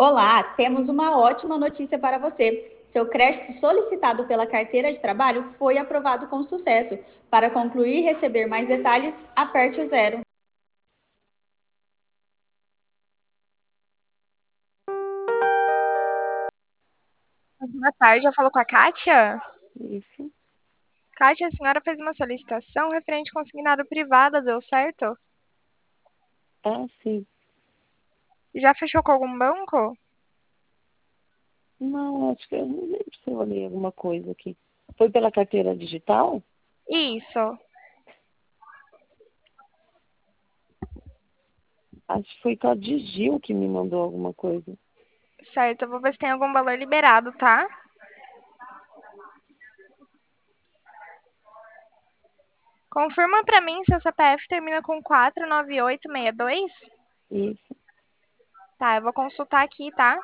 Olá, temos uma ótima notícia para você. Seu crédito solicitado pela carteira de trabalho foi aprovado com sucesso. Para concluir e receber mais detalhes, aperte o zero. Boa tarde, eu falo com a Kátia. Isso. Kátia, a senhora fez uma solicitação referente ao consignado privado, deu certo? Ah, sim. Já fechou com algum banco? Não, acho que eu não lembro se eu olhei alguma coisa aqui. Foi pela carteira digital? Isso, Acho que foi com a Digil que me mandou alguma coisa. certo. Eu vou ver se tem algum valor liberado, tá? Confirma pra mim se o CPF termina com 49862. Isso. Tá, eu vou consultar aqui, tá?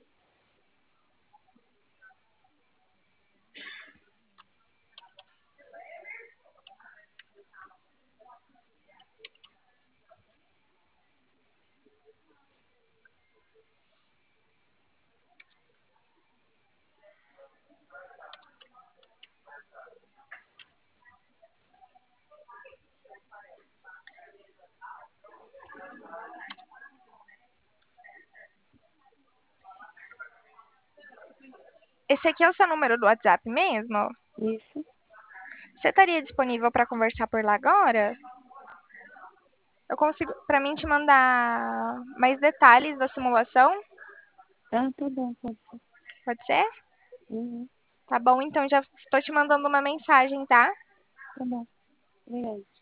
Esse aqui é o seu número do WhatsApp mesmo? Isso. Você estaria disponível para conversar por lá agora? Eu consigo, pra mim, te mandar mais detalhes da simulação? Ah, tá bom, pode ser. Pode ser? Uhum, Tá bom, então já estou te mandando uma mensagem, tá? tá bom. Obrigada.